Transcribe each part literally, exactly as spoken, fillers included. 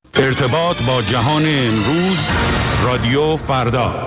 ارتباط با جهان امروز، رادیو فردا.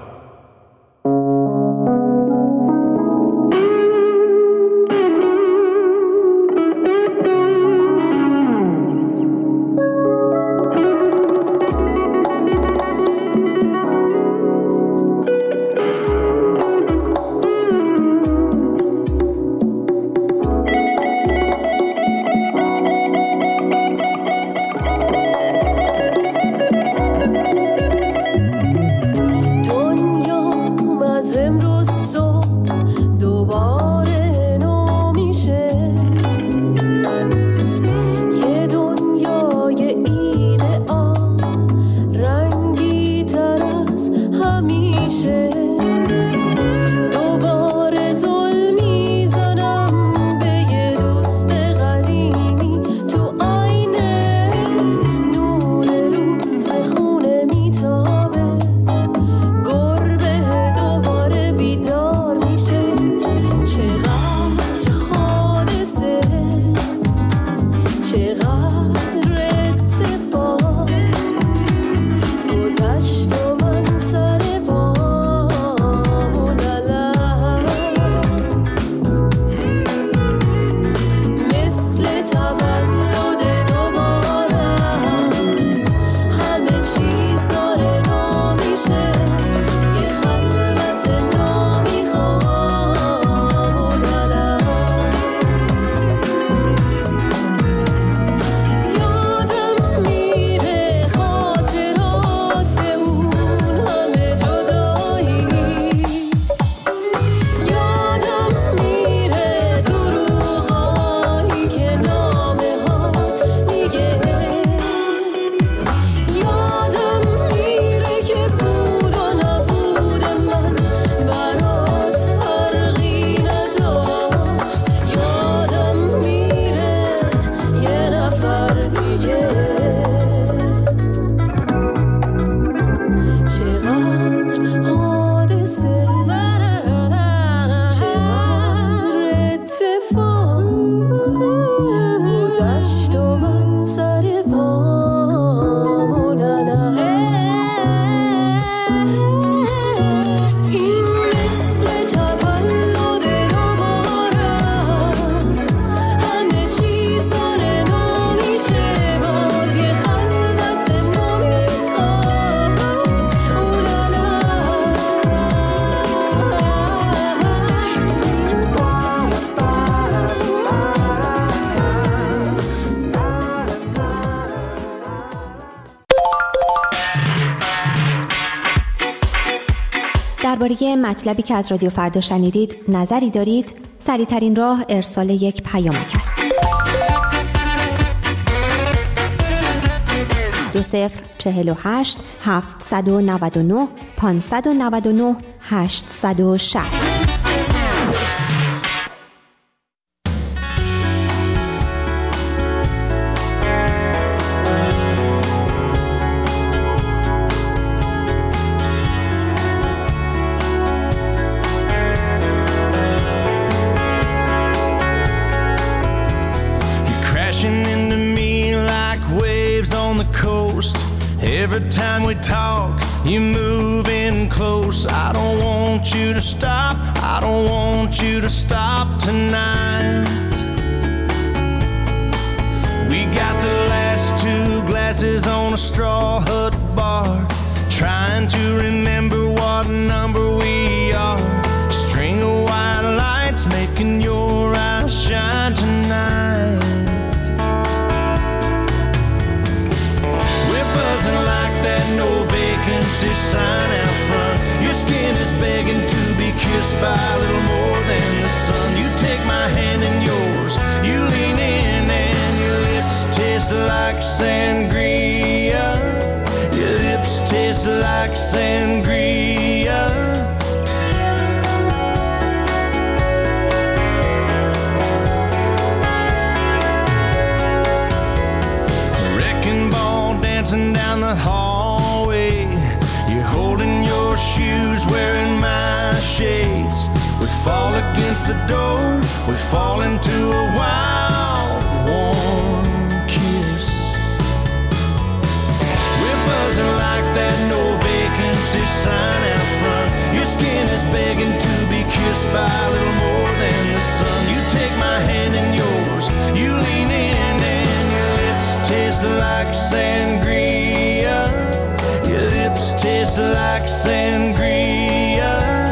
درباره مطلبی که از رادیو فردا شنیدید نظری دارید؟ سریع‌ترین راه ارسال یک پیامک است. دو صفر چهل و هشت هفتصد و نود و نه پانصد و نود و نه هشتصد و شصت. Every time we talk, you move in close. I don't want you to stop. I don't want you to stop tonight. We got the last two glasses on a straw hut bar, trying to remember what number we are. String of white lights making your eyes shine tonight. Like that no vacancy sign out front. Your skin is begging to be kissed by a little more than the sun. You take my hand in yours, you lean in and your lips taste like sangria. Your lips taste like sangria. Dancing down the hallway, you're holding your shoes, wearing my shades. We fall against the door, we fall into a wild, warm kiss. kissed by a little more than the sun. You take my hand in yours, you lean in, and your lips taste like sangria. Your lips taste like sangria.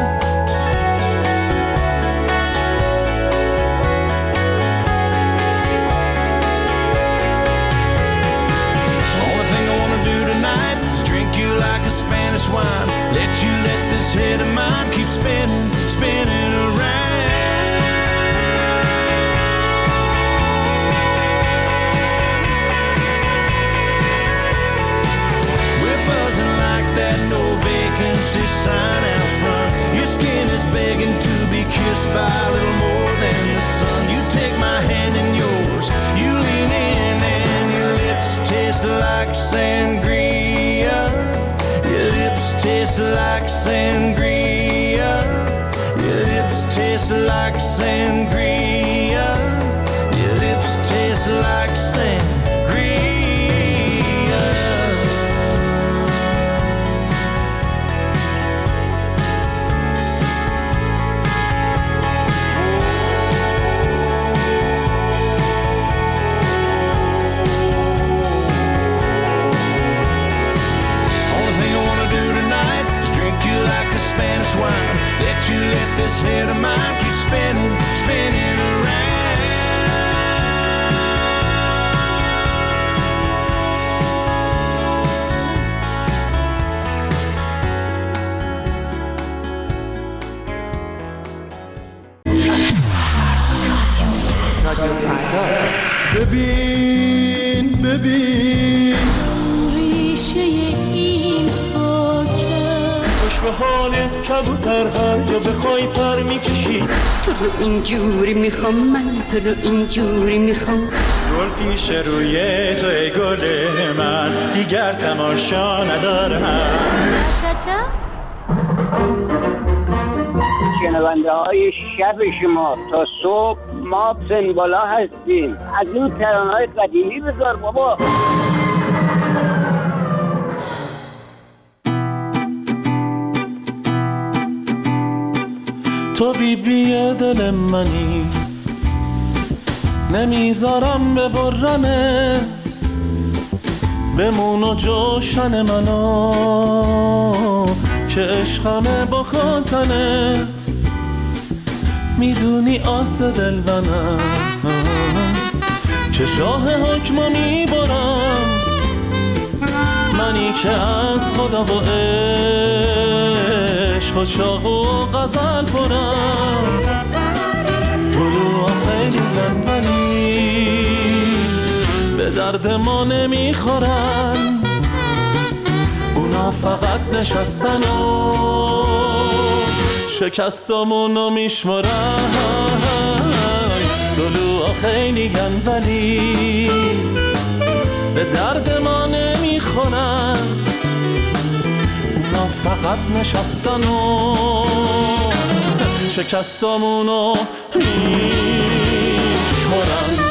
Only thing I wanna do tonight is drink you like a Spanish wine. Let you let this head of mine keep spinning, spinning around. We're buzzing like that no vacancy sign out front. Your skin is begging to be kissed by a little more than the sun. You take my hand in yours, you lean in, and your lips taste like sangria. Your lips taste like sangria. Your lips taste like sangria. Your lips taste like sangria. Spanish wine. Let you let this head of mine keep spinning, spinning around. رادیو فردا. ببین ببین ریشه این خاکه خوش به حالت کبوتر هر جا بخوای پر میکشی. تو رو اینجوری میخوام، من تو رو اینجوری میخوام. گل پیش روی توی گل من، دیگر تماشا ندارم. شنونده های شب شما تا صبح ما سنبالا هستیم. از این ترانه های قدیمی بذار بابا. تو بی بی دل منی، نمیذارم ببرنت، بمون و جوشن منو که عشقمه با خاطنت. میدونی آس دل منم که شاه حکمو میبرم، منی که از خدا و عشق و شاه و غزل پرم. گلوها خیلی لنفنی به درد ما نمیخورن، اونا فقط نشستن و شکستامونو میشمارن. گلوها خیلی گن ولی به درد ما نمیخورن، اونا فقط نشستن و شکستامونو میشمارن.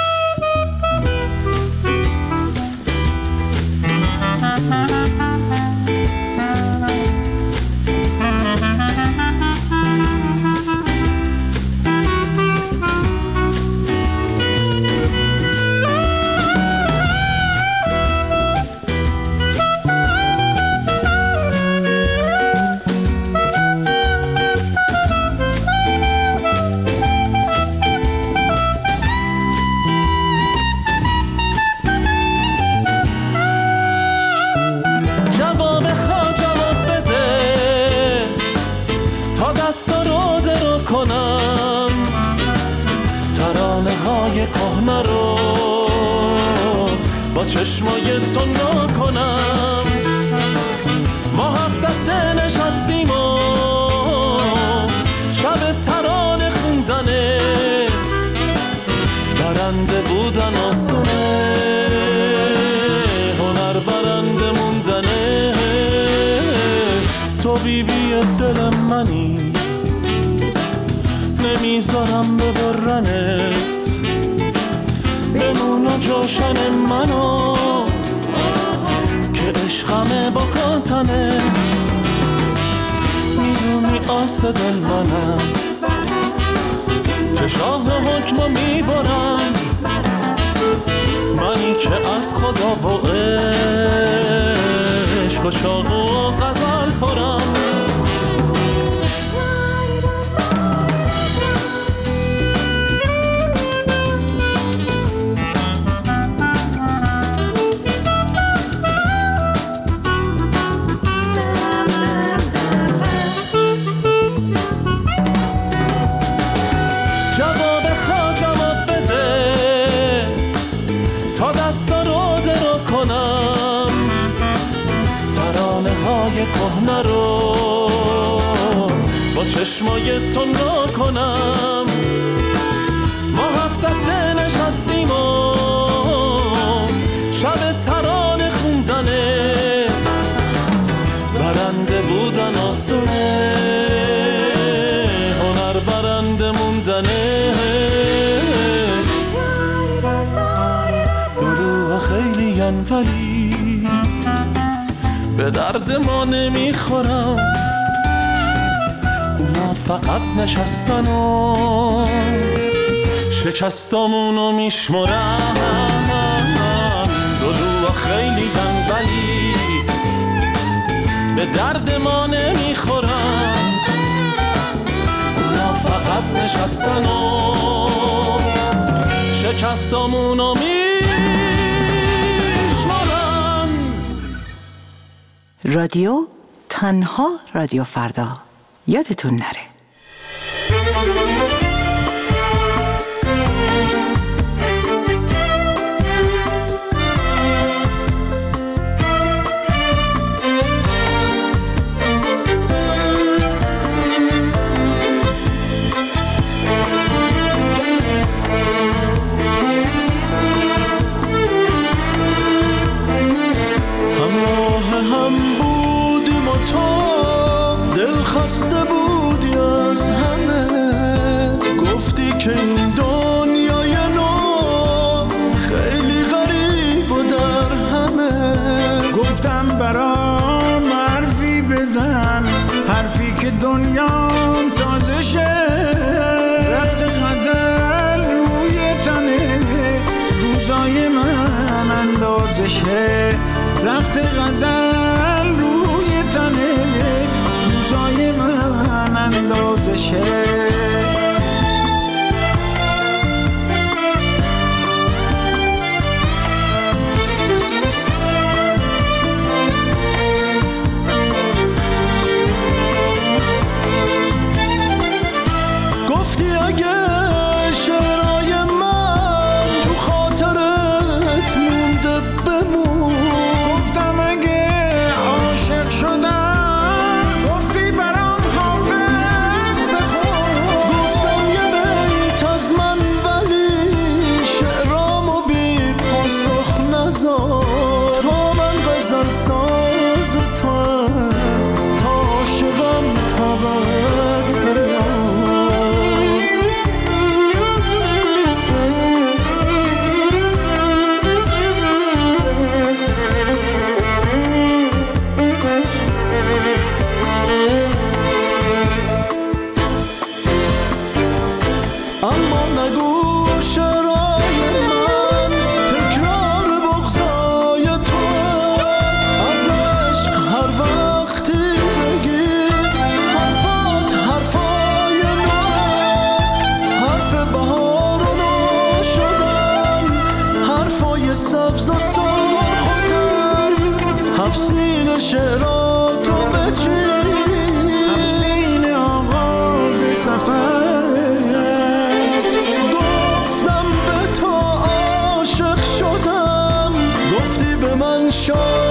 چشمای تو نکنم، ما هفت دسته نشستیم و شب ترانه خوندنه، برنده بودن آسونه، هنر برنده موندنه. تو بی بی دل منی، نمیذارم ببرنت، بمون و جوشن منو که عشقمه با کاتنت. میدونی آس دل منم که شاه حکم میبرم، منی که از خدا و عشق و شوق و غزل پرم. کهنه رو با چشمای تو نکنم. ما هفت دسته نشستیم و شب ترانه خوندنه، برنده بودن آسونه، هنر برنده موندنه. دلوها خیلی ین ولی به درد ما نمیخورم، اونا فقط نشستن و شکستامونو میشمرن. دلوها خیلی دن ولی به درد ما نمیخورن، اونا فقط نشستن و شکستامونو میشمرن. رادیو تنها رادیو فردا، یادتون نره. خسته بودی از همه، گفتی که این دنیای نو خیلی غریب و در همه. گفتم برام حرفی بزن، حرفی که دنیام تازه شه. رفت غزل روی تنه، روزای من اندازه شه. رفت غزل روی تنه، روزای من اندازه شه. گفتی اگه شعرهای من تو خاطرت مونده بمون. گفتم اگه عاشق شدم، گفتی برام حافظ بخون. گفتم یه بیت از من ولی شعرامو بی پاسخ نذار. تا من غزل ساز توام، تا عاشقم طبعت بیار. اما نگو شعرهای من تکرار بغضای تو. از عشق هر وقتی بگی حرفات حرفای نو، حرف بهار و نو شدن، حرفای سبز و سرخ و تر. هفسین شعراتو بچین، هفسین آغاز سفر. گفتم به تو عاشق شدم، گفتی به من شاد